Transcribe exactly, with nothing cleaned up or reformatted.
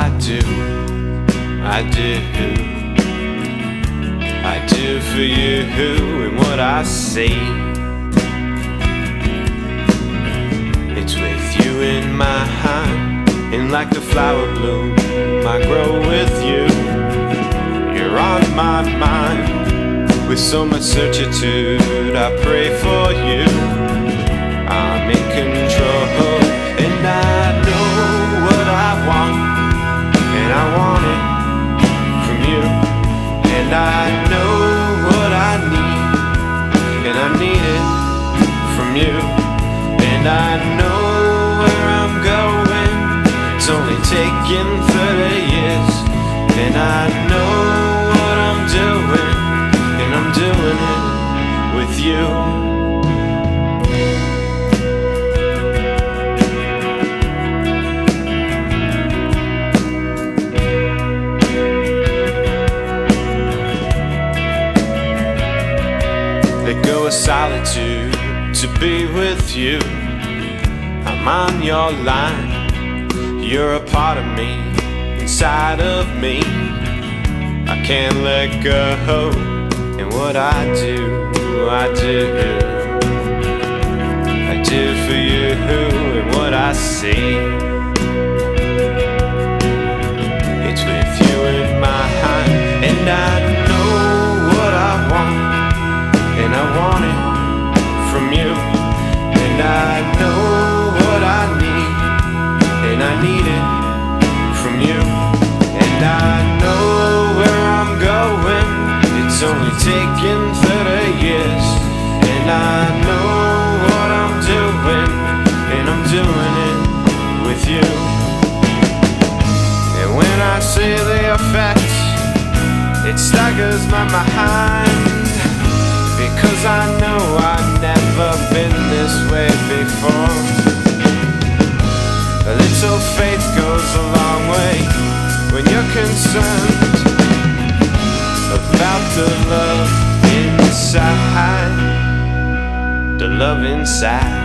I do, I do, I do for you and what I see. It's with you in my hand, and like the flower bloom, I grow with you. You're on my mind, with so much certitude, I pray for you. I'm in control, and I know what I want, and I want it from you. And I know what I need, and I need it from you. And I know where I'm going, it's only taken thirty years. And I know what I'm doing, and I'm doing it with you. Let go of solitude to be with you. I'm on your line, you're a part of me, inside of me. I can't let go, and what I do, I do, I do for you and what I see. It's with you in my hand, and I know what I want, and I want it from you. And I know what I need, and I need it from you. And I know where I'm going, it's only taken thirty years. And I know what I'm doing, and I'm doing it with you. And when I see the effect, it staggers my mind, because I know I've never been this way before. A little faith goes a long way when you're concerned about the love inside, the love inside.